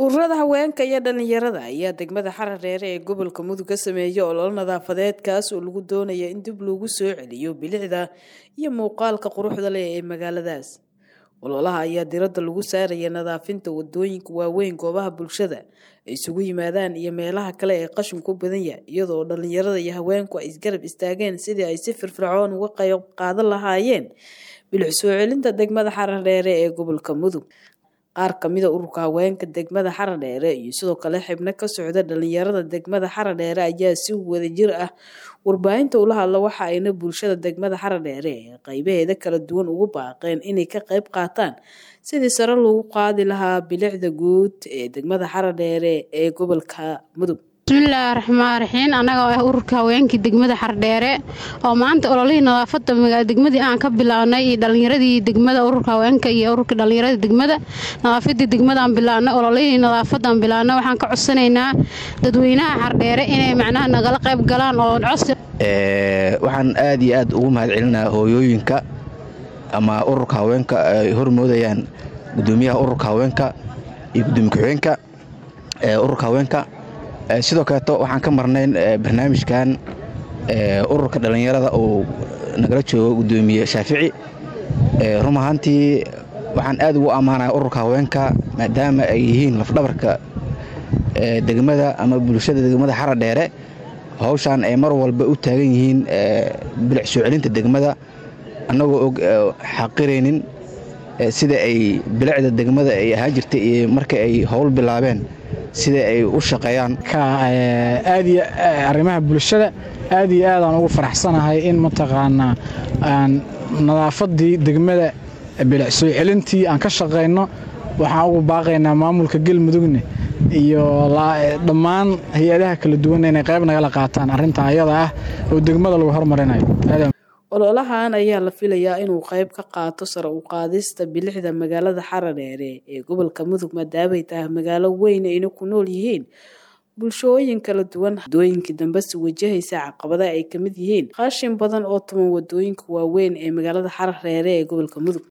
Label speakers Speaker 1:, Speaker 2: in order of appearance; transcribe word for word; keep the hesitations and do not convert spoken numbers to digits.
Speaker 1: ururada haweenka iyo dhalinyarada ayaa degmada Xaradheere ee gobolka Mudug ka sameeyay olol nadaafadeed kaas oo lagu doonayo in dib loogu soo celiyo bilicda iyo muuqaalka quruxda leh ee magaaladaas. Ololaha ayaa diiradda lagu saaraya nadaafinta wadooyinka waaweyn, goobaha bulshada ay isugu yimaadaan iyo meelaha kale ee qashinku badan yahay, iyadoo dhalinyarada iyo haweenku ay isgarab istaageen sidii ay si firfircoon uga qayb qaadan lahaayeen bilic soo celinta degmada Xaradheere ee gobolka Mudug. qaar kamid ah ururka haweenka degmada Xaradheere iyo sidoo kale xubno ka socda dhalinyarada degmada Xaradheere ayaa si wadajir ah warbaahinta ula hadla waxa ayna bulshada degmada Xaradheere qaybaheeda kala duwan ugu baaqeen inay ka qayb qaataan sidii sare loogu qaadi lahaa bilicda guud ee degmada Xaradheere ee gobolka Mudug.
Speaker 2: bismillaahi raxmaani raxiim anaga oo ah ururka haweenka degmada Xaradheere oo maanta ololihii nadaafadda magaalada degmadii aan ka bilaabnay dhalinyaradii degmada ururka haweenka iyo ururka dhalinyarada degmada nadaafadda degmada aan bilaabnay ololihii nadaafadda aan bilaabnay waxaan ka codsanaynaa dadweynaha Xaradheere inay macnaha nagala qayb galaan oo codsi
Speaker 3: ee waxaan aad iyo aad ugu mahadcelinayaa hooyooyinka ama ururka haweenka ay hormoodayaan gudoomiyaha ururka haweenka iyo gudoomiye ku-xigeenka ee ururka haweenka sidoo kale waxaan ka marnayn barnaamijkan ururka dhalinyarada oo nagala joogo gudoomiye Shaafici run ahaantii waxaan aad ugu amaanayaa ururka haweenka maadaama ay yihiin laf dhabarka degmada ama bulshada degmada Xaradheere hawshan ay mar walba u taagan yihiin bilic soo celinta degmada annagoo og xaqireenin sida ay bilicda degmada ay ahaan jirtay iyo markii ay hawl bilaabeen sida ay u shaqeeyaan
Speaker 4: ka aad iyo arrimaha bulshada aad iyo aad aan ugu faraxsanahay in mataqaana aan nadaafadii degmada bilic soo celintii aan ka shaqeyno. waxaan ugu baaqaynaa maamulka Galmudugna iyo dhammaan hay'adaha kala duwan inay qayb nagala qaataan arrinta ayada ah oo degmada lagu horumarinayo.
Speaker 1: ololahan ayaa la filayaa inuu qayb ka qaato sare u qaadista bilicda magaalada Xaradheere ee gobolka Mudug maadaama ay tahay magaalo weyn ay ku nool yihiin bulshooyin kala duwan. wadooyinkii dambe si wajahaysa caqabadaha ay kamid yihiin qashin badan oo tuman wadooyinka waaweyn ee magaalada Xaradheere ee gobolka Mudug.